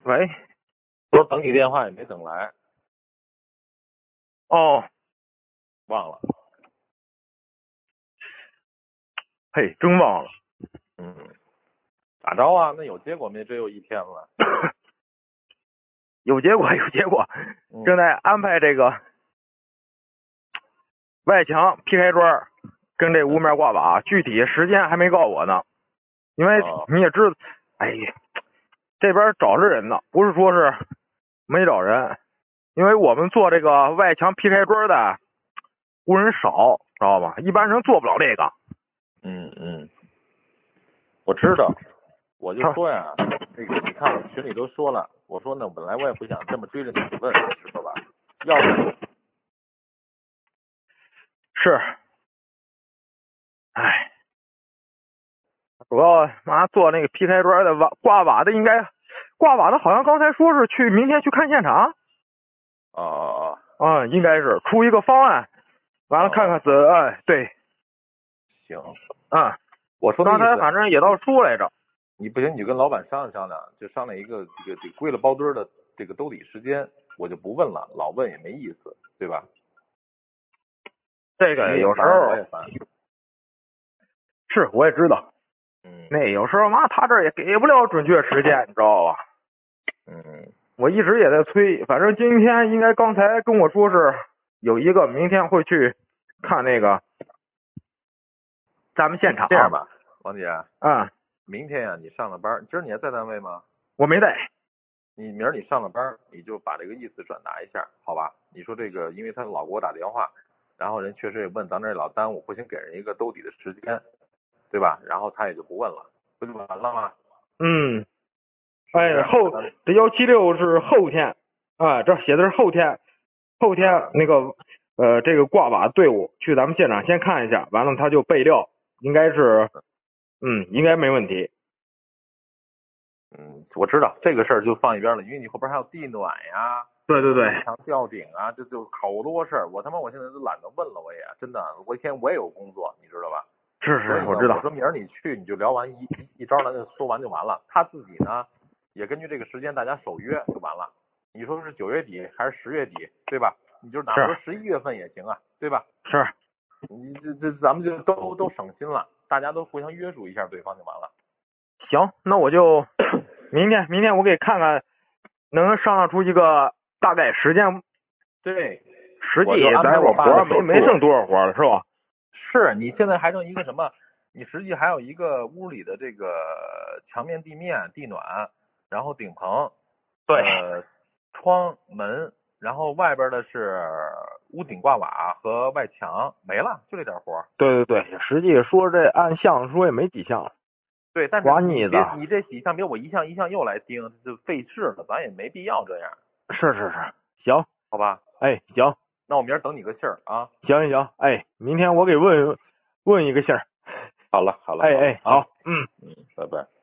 喂， 说等你电话也没等来， 哦， 忘了。 嘿，真忘了。 咋着啊？那有结果没？这又一天了。 有结果，有结果，正在安排这个外墙 PK 砖跟这屋面挂瓦，具体时间还没告我呢。因为你也知道，哎呀，这边找着人呢，不是说是没找人，因为我们做这个外墙 PK 砖的工人少，知道吧？一般人做不了这个。 我知道，我就说呀，这个你看我群里都说了，我说呢，本来我也不想这么追着你问，知道吧？要是，哎，主要妈做那个 PK 砖的挂瓦的，应该挂瓦的，好像刚才说是明天去看现场。应该是出一个方案，完了看看对， 行， 我说刚才反正也倒说来着， 你不行你就跟老板商量商量，就商量一个这个归了包堆的这个兜底时间，我就不问了，老问也没意思，对吧？ 这个有时候我也烦， 是我也知道，那有时候妈他这也给不了准确时间，你知道吧？我一直也在催，反正今天应该刚才跟我说是有一个明天会去看那个咱们现场。 这样吧，王姐，明天呀你上了班，今儿你还在单位吗？ 我没在。 你明儿你上了班，你就把这个意思转达一下，好吧？你说这个，因为他老给我打电话，然后人确实也问咱这老耽误，不行给人一个兜底的时间，对吧？然后他也就不问了，不就完了吗？ 这176是后天这写的是后天那个这个挂瓦队伍去咱们现场先看一下，完了他就备料，应该是应该没问题。 我知道这个事儿就放一边了，因为你后边还有地暖呀， 对， 墙吊顶啊，这就好多事儿。我现在都懒得问了，我也真的，我一天我也有工作，你知道吧？ 是，我知道。 我说明儿你去，你就聊完一招，咱就说完就完了。他自己呢，也根据这个时间大家守约就完了。你说是9月底还是10月底，对吧？你就哪怕说11月份也行啊，对吧？ 是。 你这咱们就都省心了，大家都互相约束一下对方就完了。 行，那我就明天我给看看，能商量出一个大概时间。 对， 实际咱我活没剩多少活了，是吧？ 是你现在还剩一个什么？你实际还有一个屋里的这个墙面、地面、地暖，然后顶棚，窗门，然后外边的是屋顶挂瓦和外墙，没了，就这点活。 对，实际说这按项说也没几项。 对，但是你这几项别我一项一项又来盯，就费事了，咱也没必要这样。 是，行， 好吧？ 行， 那我明儿等你个信儿啊。 行，明天我给问一个信儿。 好了， 好， 拜拜。